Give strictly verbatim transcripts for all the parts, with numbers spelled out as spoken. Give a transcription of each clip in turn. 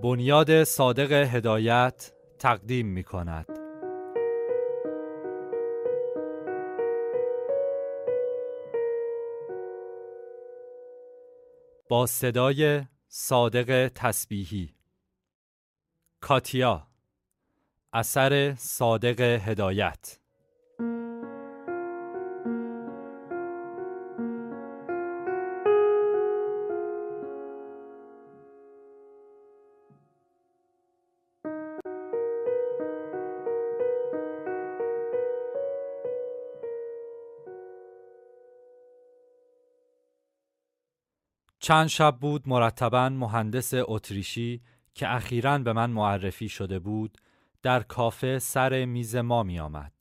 بنیاد صادق هدایت تقدیم می کند. با صدای صادق تسبیحی. کاتیا، اثر صادق هدایت. چند شب بود مرتباً مهندس اتریشی که اخیراً به من معرفی شده بود در کافه سر میز ما می آمد.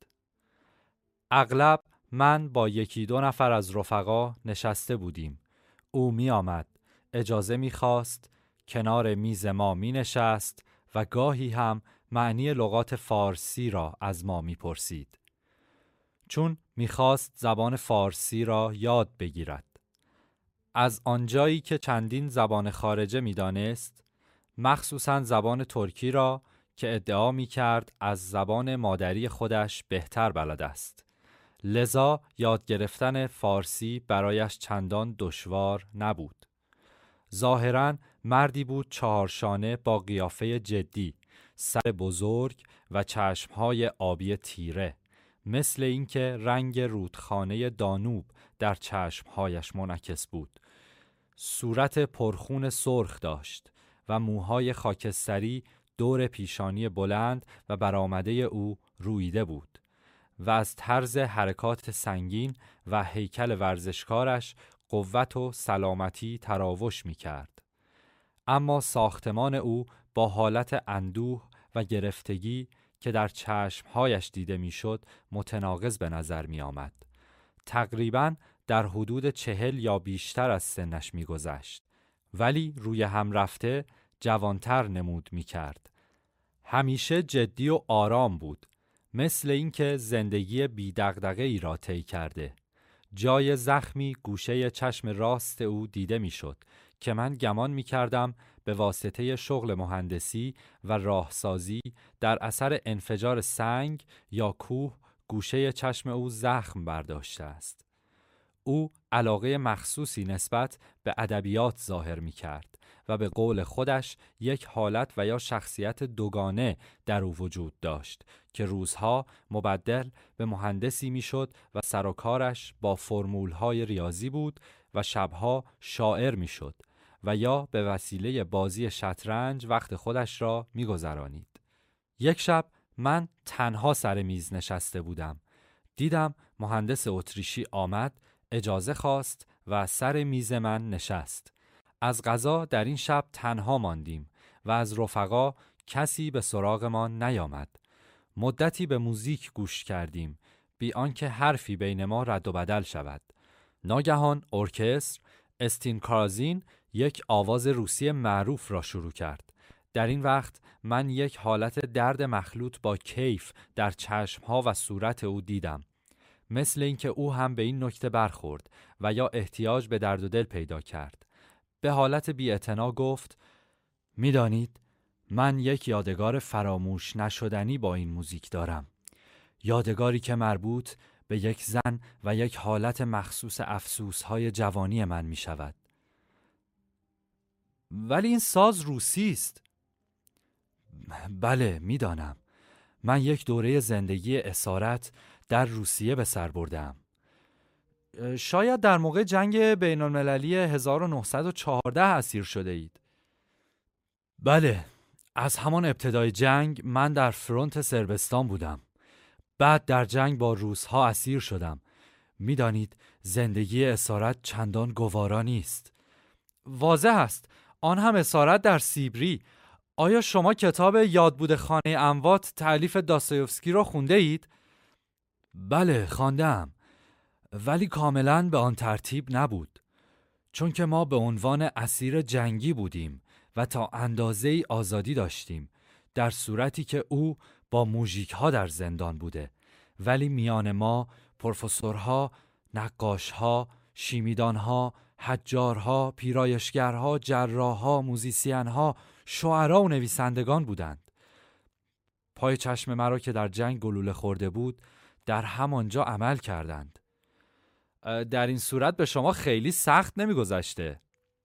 اغلب من با یکی دو نفر از رفقا نشسته بودیم. او می آمد، اجازه می خواست، کنار میز ما می نشست و گاهی هم معنی لغات فارسی را از ما می پرسید. چون می خواست زبان فارسی را یاد بگیرد. از آنجایی که چندین زبان خارجه می دانست، مخصوصاً زبان ترکی را که ادعا می کرد از زبان مادری خودش بهتر بلد است. لذا یاد گرفتن فارسی برایش چندان دشوار نبود. ظاهراً مردی بود چهارشانه با قیافه جدی، سر بزرگ و چشمهای آبی تیره، مثل اینکه رنگ رودخانه دانوب در چشمهایش منعکس بود. صورت پرخون سرخ داشت و موهای خاکستری دور پیشانی بلند و برآمده او رویده بود و از طرز حرکات سنگین و هیکل ورزشکارش قوت و سلامتی تراوش می کرد. اما ساختمان او با حالت اندوه و گرفتگی که در چشمهایش دیده می شد متناقض به نظر می آمد. تقریباً در حدود چهل یا بیشتر از سنش می گذشت، ولی روی هم رفته جوانتر نمود می کرد. همیشه جدی و آرام بود، مثل اینکه زندگی بی دغدغه ای را طی کرده. جای زخمی گوشه چشم راست او دیده می شد که من گمان می کردم به واسطه شغل مهندسی و راهسازی در اثر انفجار سنگ یا کوه گوشه چشم او زخم برداشته است. او علاقه مخصوصی نسبت به ادبیات ظاهر می کرد و به قول خودش یک حالت و یا شخصیت دوگانه در او وجود داشت که روزها مبدل به مهندسی می شد و سر و کارش با فرمولهای ریاضی بود و شبها شاعر می شد و یا به وسیله بازی شطرنج وقت خودش را می گذرانید. یک شب من تنها سر میز نشسته بودم. دیدم مهندس اتریشی آمد، اجازه خواست و سر میز من نشست. از قضا در این شب تنها ماندیم و از رفقا کسی به سراغمان نیامد. مدتی به موزیک گوش کردیم بی آنکه حرفی بین ما رد و بدل شود. ناگهان ارکستر استین کارازین یک آواز روسی معروف را شروع کرد. در این وقت من یک حالت درد مخلوط با کیف در چشمها و صورت او دیدم، مثل اینکه او هم به این نکته برخورد و یا احتیاج به درد و دل پیدا کرد. به حالت بی‌اعتنا گفت: می‌دانید من یک یادگار فراموش نشدنی با این موزیک دارم. یادگاری که مربوط به یک زن و یک حالت مخصوص افسوس‌های جوانی من می‌شود. ولی این ساز روسی است. بله می‌دانم. من یک دوره زندگی اسارت در روسیه به سر بردم. شاید در موقع جنگ بین المللی هزار و نهصد و چهارده اسیر شده اید. بله، از همان ابتدای جنگ من در فرونت صربستان بودم. بعد در جنگ با روس‌ها اسیر شدم. می‌دانید زندگی اسارت چندان گوارا نیست. واضح است، آن هم اسارت در سیبری. آیا شما کتاب یادبود خانه اموات تألیف داستایوفسکی را خونده اید؟ بله، خواندم. ولی کاملاً به آن ترتیب نبود. چون که ما به عنوان اسیر جنگی بودیم و تا اندازه‌ای آزادی داشتیم، در صورتی که او با موژیک ها در زندان بوده. ولی میان ما پروفسورها، نقاشها، شیمیدانها، حجارها، پیرایشگرها، جراحها، موزیسینها، شاعرها و نویسندگان بودند. پای چشم مرا که در جنگ گلوله خورده بود در همانجا عمل کردند. در این صورت به شما خیلی سخت نمی‌گذشته.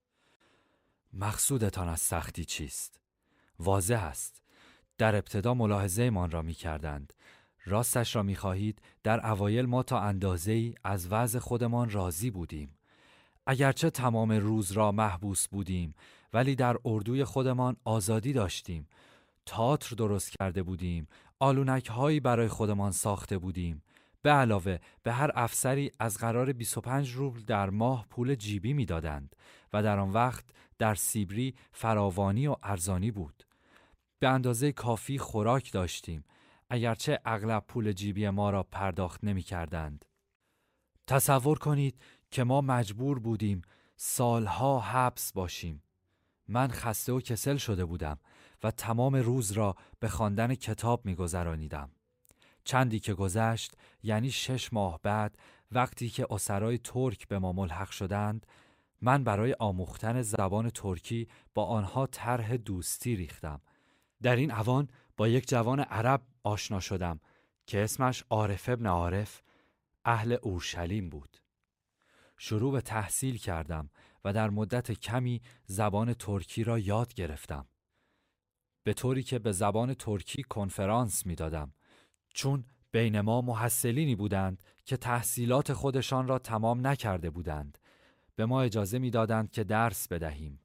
مقصودتان از سختی چیست؟ واضح است. در ابتدا ملاحظه من را می کردند. راستش را می خواهید در اوایل ما تا اندازه‌ای از وضع خودمان راضی بودیم. اگرچه تمام روز را محبوس بودیم ولی در اردوی خودمان آزادی داشتیم. تئاتر درست کرده بودیم. آلونک هایی برای خودمان ساخته بودیم. به علاوه به هر افسری از قرار بیست و پنج روبل در ماه پول جیبی می دادند و در آن وقت در سیبری فراوانی و ارزانی بود. به اندازه کافی خوراک داشتیم اگرچه اغلب پول جیبی ما را پرداخت نمی کردند. تصور کنید که ما مجبور بودیم سالها حبس باشیم. من خسته و کسل شده بودم و تمام روز را به خواندن کتاب می گذرانیدم. چندی که گذشت، یعنی شش ماه بعد، وقتی که اسرای ترک به ما ملحق شدند، من برای آموختن زبان ترکی با آنها طرح دوستی ریختم. در این اوان با یک جوان عرب آشنا شدم که اسمش عارف ابن عارف اهل اورشلیم بود. شروع به تحصیل کردم و در مدت کمی زبان ترکی را یاد گرفتم. به طوری که به زبان ترکی کنفرانس می دادم. چون بین ما محصلینی بودند که تحصیلات خودشان را تمام نکرده بودند، به ما اجازه می دادند که درس بدهیم.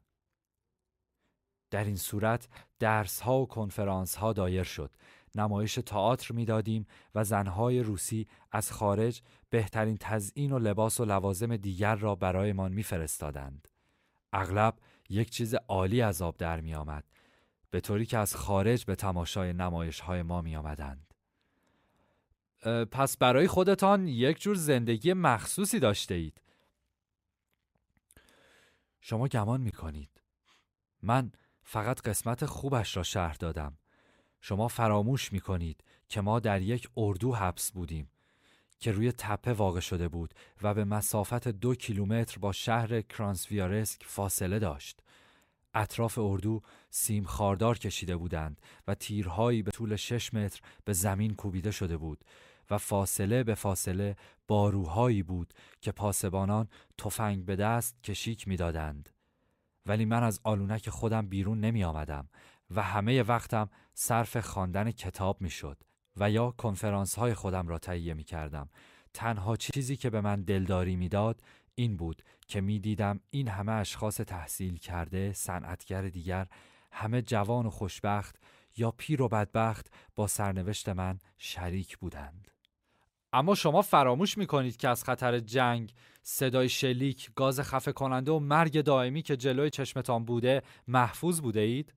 در این صورت درس ها و کنفرانس ها دایر شد. نمایش تئاتر می دادیم و زنهای روسی از خارج بهترین تزیین و لباس و لوازم دیگر را برایمان می فرستادند. اغلب یک چیز عالی از آب در می آمد، به طوری که از خارج به تماشای نمایش های ما می آمدند. پس برای خودتان یک جور زندگی مخصوصی داشته اید. شما گمان می کنید. من فقط قسمت خوبش را شرح دادم. شما فراموش می کنید که ما در یک اردو حبس بودیم که روی تپه واقع شده بود و به مسافت دو کیلومتر با شهر کرانسویارسک فاصله داشت. اطراف اردو سیم خاردار کشیده بودند و تیرهایی به طول شش متر به زمین کوبیده شده بود و فاصله به فاصله باروهایی بود که پاسبانان تفنگ به دست کشیک می دادند. ولی من از آلونک خودم بیرون نمی آمدم و همه وقتم صرف خواندن کتاب می شد و یا کنفرانس های خودم را تهیه می کردم. تنها چیزی که به من دلداری می داد این بود که می دیدم این همه اشخاص تحصیل کرده، صنعتگر دیگر، همه جوان و خوشبخت یا پیر و بدبخت با سرنوشت من شریک بودند. اما شما فراموش می کنید که از خطر جنگ، صدای شلیک، گاز خفه کننده و مرگ دائمی که جلوی چشمتان بوده محفوظ بوده اید؟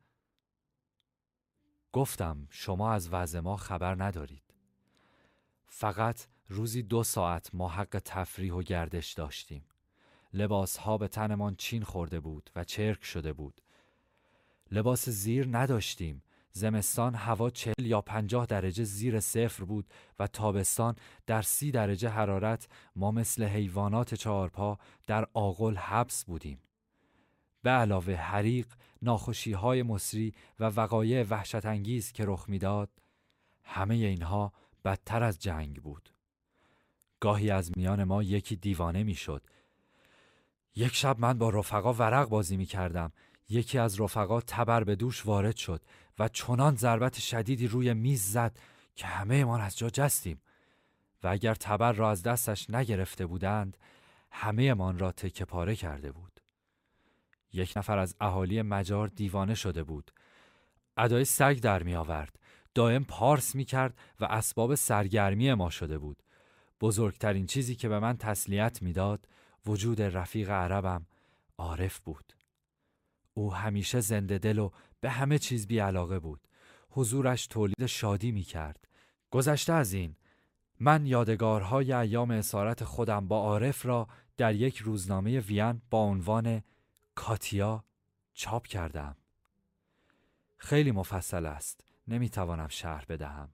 گفتم شما از وضع ما خبر ندارید. فقط روزی دو ساعت ما حق تفریح و گردش داشتیم. لباس ها به تنمان چین خورده بود و چرک شده بود. لباس زیر نداشتیم. زمستان هوا چهل یا پنجاه درجه زیر صفر بود و تابستان در سی درجه حرارت ما مثل حیوانات چهارپا در آغل حبس بودیم. به علاوه حریق، ناخوشی‌های مصری و وقایع وحشت انگیز که رخ میداد، همه اینها بدتر از جنگ بود. گاهی از میان ما یکی دیوانه میشد. یک شب من با رفقا ورق بازی می کردم. یکی از رفقا تبر به دوش وارد شد و چنان ضربت شدیدی روی میز زد که همه ما از جا جستیم و اگر تبر را از دستش نگرفته بودند همه من را تکه پاره کرده بود. یک نفر از اهالی مجار دیوانه شده بود. ادای سگ در می آورد. دائم پارس می کرد و اسباب سرگرمی ما شده بود. بزرگترین چیزی که به من تسلیت می داد وجود رفیق عربم عارف بود. او همیشه زنده دل و به همه چیز بی علاقه بود. حضورش تولید شادی می کرد. گذشته از این، من یادگارهای ایام اسارت خودم با عارف را در یک روزنامه وین با عنوان کاتیا چاپ کردم. خیلی مفصل است. نمی توانم شرح بدهم.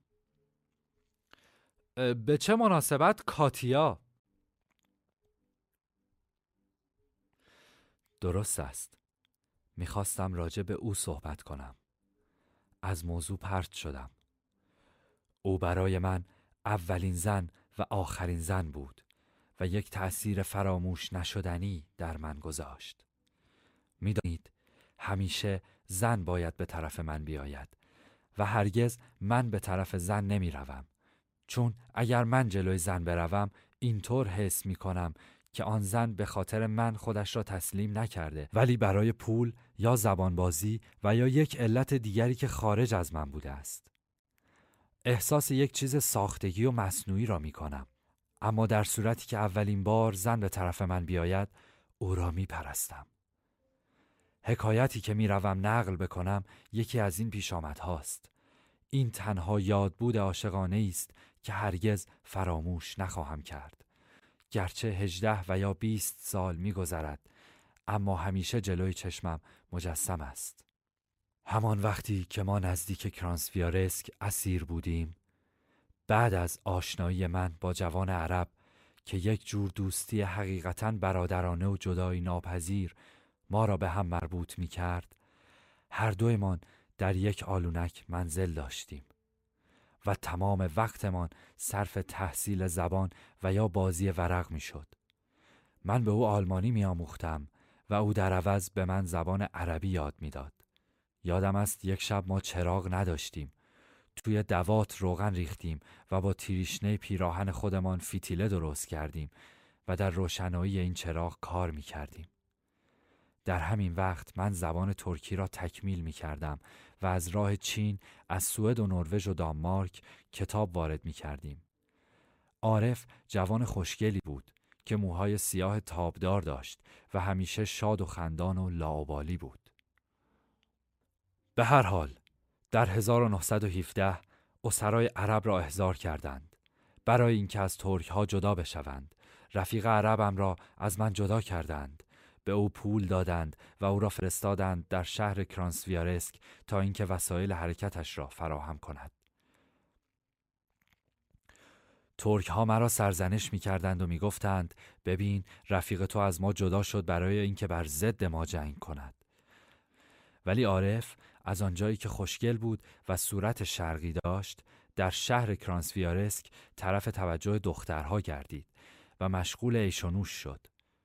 به چه مناسبت کاتیا؟ درست است. میخواستم راجع به او صحبت کنم. از موضوع پرت شدم. او برای من اولین زن و آخرین زن بود و یک تأثیر فراموش نشدنی در من گذاشت. میدانید همیشه زن باید به طرف من بیاید و هرگز من به طرف زن نمی روم، چون اگر من جلوی زن بروم اینطور حس می کنم که آن زن به خاطر من خودش را تسلیم نکرده، ولی برای پول یا زبانبازی و یا یک علت دیگری که خارج از من بوده است. احساس یک چیز ساختگی و مصنوعی را می کنم. اما در صورتی که اولین بار زن به طرف من بیاید او را می پرستم. حکایتی که می روم نقل بکنم یکی از این پیشامد هاست. این تنها یادبود عاشقانه است که هرگز فراموش نخواهم کرد. گرچه هجده و یا بیست سال می گذرد، اما همیشه جلوی چشمم مجسم است. همان وقتی که ما نزدیک کرانسویارسک اسیر بودیم، بعد از آشنایی من با جوان عرب که یک جور دوستی حقیقتاً برادرانه و جدایی ناپذیر ما را به هم مربوط می کرد، هر دویمان در یک آلونک منزل داشتیم و تمام وقتمان صرف تحصیل زبان و یا بازی ورق می شد. من به او آلمانی می آموختم و او در عوض به من زبان عربی یاد می داد. یادم است یک شب ما چراغ نداشتیم. توی دوات روغن ریختیم و با تیریشنه پیراهن خودمان فتیله درست کردیم و در روشنایی این چراغ کار می کردیم. در همین وقت من زبان ترکی را تکمیل می کردم و از راه چین، از سوئد و نروژ و دانمارک کتاب وارد می کردیم. عارف جوان خوشگلی بود که موهای سیاه تابدار داشت و همیشه شاد و خندان و لاابالی بود. به هر حال در هزار و نهصد و هفده اسرای عرب را احضار کردند برای اینکه از ترک ها جدا بشوند. رفیق عربم را از من جدا کردند، به او پول دادند و او را فرستادند در شهر کرانسویارسک تا اینکه وسایل حرکتش را فراهم کند. ترک ها مرا سرزنش می کردند و می گفتند ببین رفیق تو از ما جدا شد برای اینکه بر ضد ما جنگ کند. ولی عارف از آنجایی که خوشگل بود و صورت شرقی داشت در شهر کرانسویارسک طرف توجه دخترها گردید و مشغول عیش و نوش شد.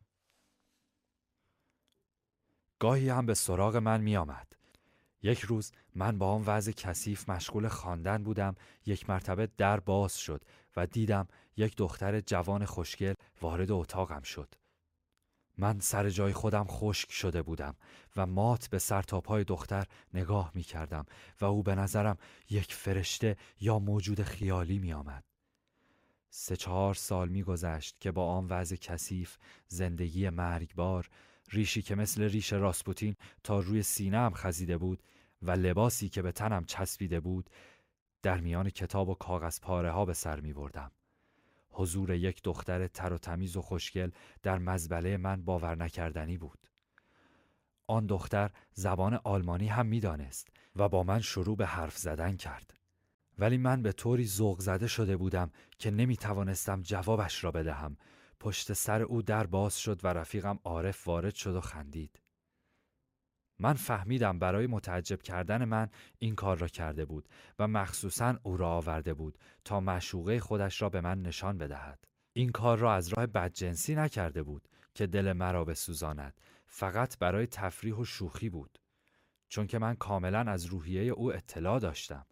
گاهی هم به سراغ من می آمد. یک روز من با آن وضع کثیف مشغول خواندن بودم، یک مرتبه در باز شد و دیدم یک دختر جوان خوشگل وارد اتاقم شد. من سر جای خودم خشک شده بودم و مات به سر تا پای دختر نگاه می کردم و او به نظرم یک فرشته یا موجود خیالی می آمد. سه چهار سال می گذشت که با آن وضع کثیف، زندگی مرگبار، ریشی که مثل ریش راسپوتین تا روی سینه‌ام خزیده بود و لباسی که به تنم چسبیده بود، در میان کتاب و کاغذ پاره ها به سر می بردم. حضور یک دختر تر و تمیز و خوشگل در مزبله من باور نکردنی بود. آن دختر زبان آلمانی هم می دانست و با من شروع به حرف زدن کرد. ولی من به طوری ذوق زده شده بودم که نمی توانستم جوابش را بدهم. پشت سر او در باز شد و رفیقم عارف وارد شد و خندید. من فهمیدم برای متعجب کردن من این کار را کرده بود و مخصوصاً او را آورده بود تا معشوقه خودش را به من نشان بدهد. این کار را از راه بدجنسی نکرده بود که دل مرا بسوزاند، فقط برای تفریح و شوخی بود، چون که من کاملاً از روحیه او اطلاع داشتم.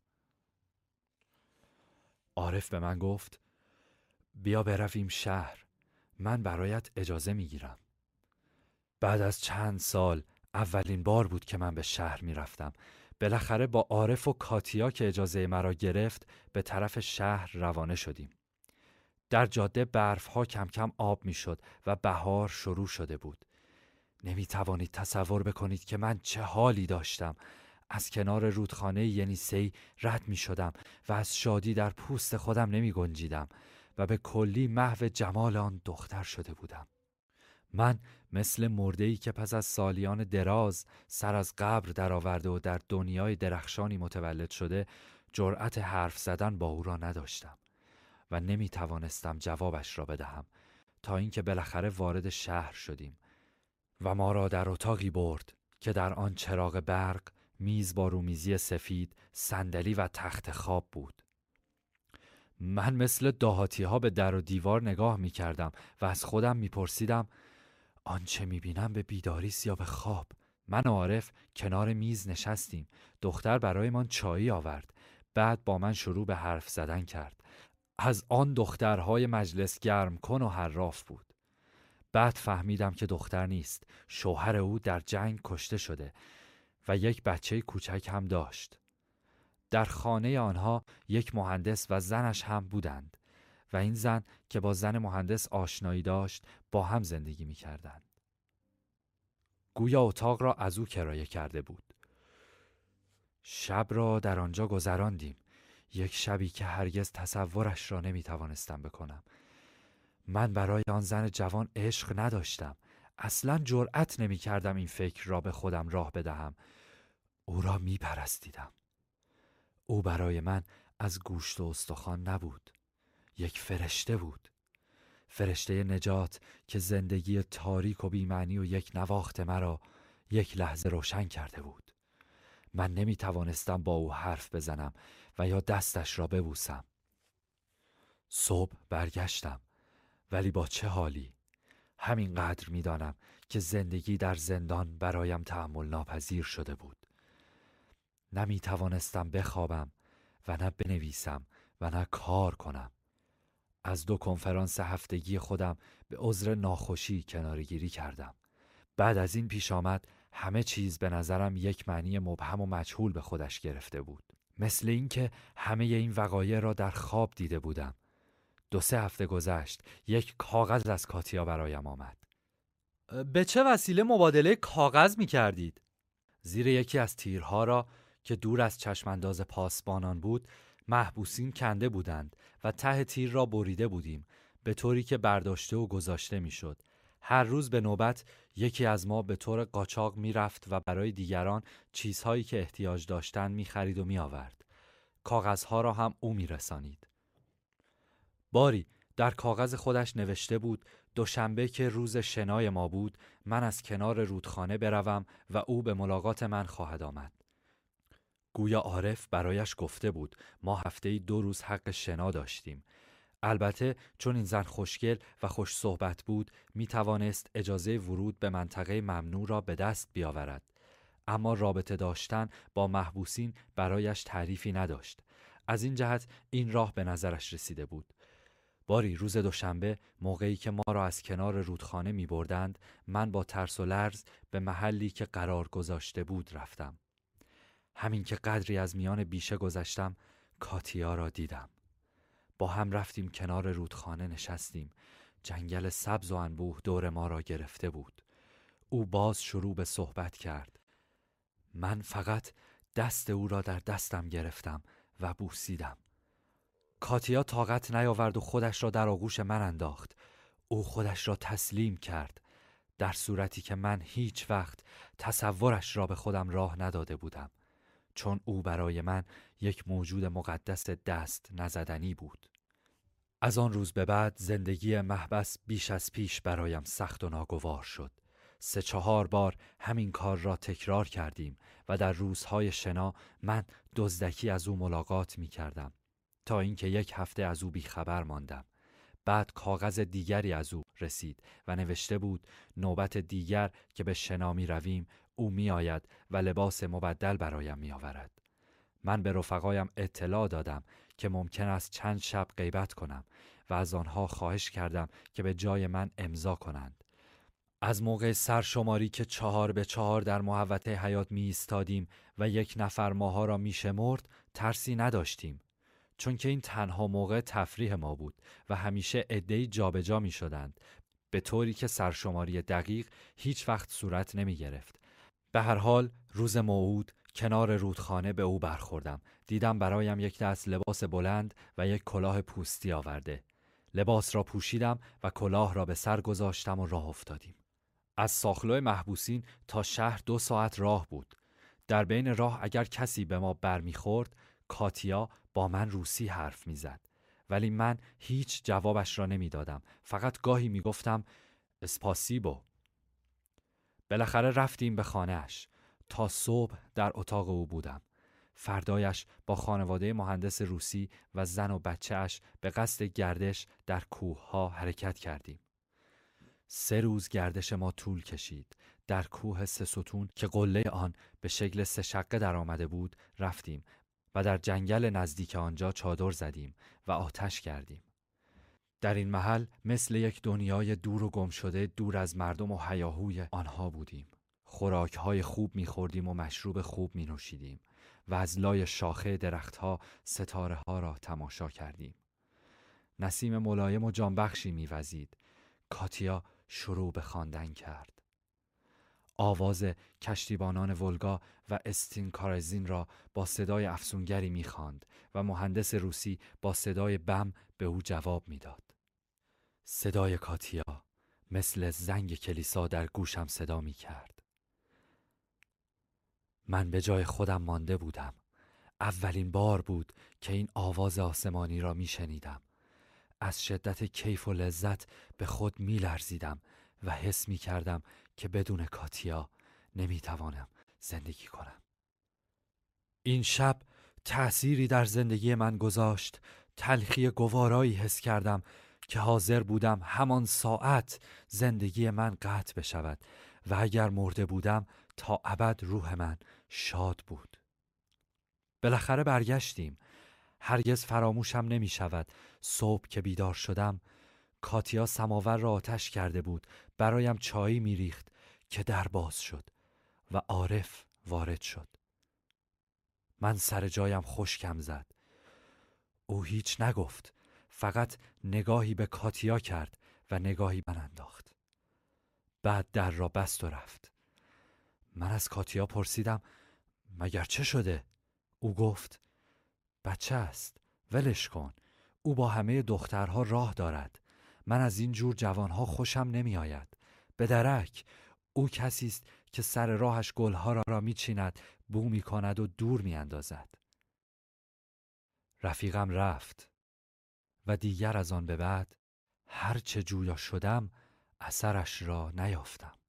عارف به من گفت بیا برویم شهر، من برایت اجازه میگیرم. بعد از چند سال اولین بار بود که من به شهر می رفتم. بالاخره با عارف و کاتیا که اجازه مرا گرفت به طرف شهر روانه شدیم. در جاده برف ها کم کم آب می شد و بهار شروع شده بود. نمی توانید تصور بکنید که من چه حالی داشتم. از کنار رودخانه ینیسه‌ای رد می شدم و از شادی در پوست خودم نمی گنجیدم و به کلی محو جمال آن دختر شده بودم. من مثل مرده‌ای که پس از سالیان دراز سر از قبر درآورده و در دنیای درخشانی متولد شده، جرأت حرف زدن با او را نداشتم و نمی توانستم جوابش را بدهم تا اینکه بالاخره وارد شهر شدیم و ما را در اتاقی برد که در آن چراغ برق، میز با رومیزی سفید، صندلی و تخت خواب بود. من مثل دهاتی ها به در و دیوار نگاه می کردم و از خودم می پرسیدم آنچه می بینم به بیداریست یا به خواب؟ من و عارف کنار میز نشستیم. دختر برایمان چایی آورد. بعد با من شروع به حرف زدن کرد. از آن دخترهای مجلس گرم کن و حراف بود. بعد فهمیدم که دختر نیست. شوهر او در جنگ کشته شده و یک بچه کوچک هم داشت. در خانه آنها یک مهندس و زنش هم بودند و این زن که با زن مهندس آشنایی داشت با هم زندگی می کردند. گویا اتاق را از او کرایه کرده بود. شب را در آنجا گذراندیم. یک شبی که هرگز تصورش را نمی توانستم بکنم. من برای آن زن جوان عشق نداشتم. اصلاً جرأت نمی کردم این فکر را به خودم راه بدهم. او را می پرستیدم. او برای من از گوشت و استخوان نبود. یک فرشته بود. فرشته نجات که زندگی تاریک و بی‌معنی و یک نواخت مرا یک لحظه روشن کرده بود. من نمی توانستم با او حرف بزنم و یا دستش را ببوسم. صبح برگشتم، ولی با چه حالی؟ همینقدر می دانم که زندگی در زندان برایم تحمل ناپذیر شده بود. نمی توانستم بخوابم و نه بنویسم و نه کار کنم. از دو کنفرانس هفتگی خودم به عذر ناخوشی کناره‌گیری کردم. بعد از این پیش آمد همه چیز به نظرم یک معنی مبهم و مجهول به خودش گرفته بود. مثل اینکه همه این وقایع را در خواب دیده بودم. دو سه هفته گذشت. یک کاغذ از کاتیا برایم آمد. به چه وسیله مبادله کاغذ می کردید؟ زیر یکی از تیرها را که دور از چشمانداز پاسبانان بود محبوسین کنده بودند و ته تیر را بریده بودیم به طوری که برداشته و گذاشته می شد. هر روز به نوبت یکی از ما به طور قاچاق می رفت و برای دیگران چیزهایی که احتیاج داشتند می خرید و می آورد. کاغذها را هم او می رسانید. باری در کاغذ خودش نوشته بود دوشنبه که روز شنای ما بود من از کنار رودخانه بروم و او به ملاقات من خواهد آمد. گویا عارف برایش گفته بود ما هفته‌ای دو روز حق شنا داشتیم. البته چون این زن خوشگل و خوش صحبت بود می توانست اجازه ورود به منطقه ممنوع را به دست بیاورد. اما رابطه داشتن با محبوسین برایش تعریفی نداشت. از این جهت این راه به نظرش رسیده بود. باری روز دوشنبه موقعی که ما را از کنار رودخانه می بردند من با ترس و لرز به محلی که قرار گذاشته بود رفتم. همین که قدری از میان بیشه گذشتم کاتیا را دیدم. با هم رفتیم کنار رودخانه نشستیم. جنگل سبز و انبوه دور ما را گرفته بود. او باز شروع به صحبت کرد. من فقط دست او را در دستم گرفتم و بوسیدم. کاتیا طاقت نیاورد و خودش را در آغوش من انداخت. او خودش را تسلیم کرد، در صورتی که من هیچ وقت تصورش را به خودم راه نداده بودم، چون او برای من یک موجود مقدس دست نزدنی بود. از آن روز به بعد زندگی محبس بیش از پیش برایم سخت و ناگوار شد. سه چهار بار همین کار را تکرار کردیم و در روزهای شنا من دزدکی از او ملاقات می کردم تا اینکه یک هفته از او بیخبر ماندم. بعد کاغذ دیگری از او رسید و نوشته بود نوبت دیگر که به شنا می رویم او می آید و لباس مبدل برایم می آورد. من به رفقایم اطلاع دادم که ممکن است چند شب غیبت کنم و از آنها خواهش کردم که به جای من امضا کنند. از موقع سرشماری که چهار به چهار در محوطه حیات می ایستادیم و یک نفر ماها را می شمرد ترسی نداشتیم، چون که این تنها موقع تفریح ما بود و همیشه عده‌ای جابجا می شدند، به طوری که سرشماری دقیق هیچ وقت صورت نمی گرفت. به هر حال روز موعود کنار رودخانه به او برخوردم. دیدم برایم یک دست لباس بلند و یک کلاه پوستی آورده. لباس را پوشیدم و کلاه را به سر گذاشتم و راه افتادیم. از ساخلوی محبوسین تا شهر دو ساعت راه بود. در بین راه اگر کسی به ما برمیخورد کاتیا با من روسی حرف میزد، ولی من هیچ جوابش را نمیدادم. فقط گاهی میگفتم اسپاسیبو. بالاخره رفتیم به خانه‌اش. تا صبح در اتاق او بودم. فردایش با خانواده مهندس روسی و زن و بچه‌اش به قصد گردش در کوه‌ها حرکت کردیم. سه روز گردش ما طول کشید. در کوه سه ستون که قله آن به شکل سه شقه در آمده بود رفتیم و در جنگل نزدیک آنجا چادر زدیم و آتش کردیم. در این محل مثل یک دنیای دور و گم شده دور از مردم و هیاهوی آنها بودیم. خوراک‌های خوب می‌خوردیم و مشروب خوب می‌نوشیدیم و از لای شاخه درختها ستاره‌ها را تماشا کردیم. نسیم ملایم و جانبخشی می‌وزید. کاتیا شروع به خواندن کرد. آواز کشتیبانان ولگا و استینکارزین را با صدای افسونگری می‌خواند و مهندس روسی با صدای بم به او جواب می‌داد. صدای کاتیا مثل زنگ کلیسا در گوشم صدا می‌کرد. من به جای خودم مانده بودم. اولین بار بود که این آواز آسمانی را می‌شنیدم. از شدت کیف و لذت به خود می‌لرزیدم و حس می‌کردم که بدون کاتیا نمی‌توانم زندگی کنم. این شب تأثیری در زندگی من گذاشت. تلخی گوارایی حس کردم که حاضر بودم همان ساعت زندگی من قطع بشود و اگر مرده بودم تا ابد روح من شاد بود. بالاخره برگشتیم. هرگز فراموشم نمی شود. صبح که بیدار شدم کاتیا سماور را آتش کرده بود. برایم چایی می ریخت که در باز شد و عارف وارد شد. من سر جایم خشکم زد. او هیچ نگفت. فقط نگاهی به کاتیا کرد و نگاهی من انداخت. بعد در را بست و رفت. من از کاتیا پرسیدم مگر چه شده؟ او گفت بچه است. ولش کن. او با همه دخترها راه دارد. من از این جور جوانها خوشم نمی آید. به درک. او کسی است که سر راهش گلها را, را می چیند، بو می کند و دور می اندازد. رفیقم رفت و دیگر از آن به بعد هر چه جویا شدم اثرش را نیافتم.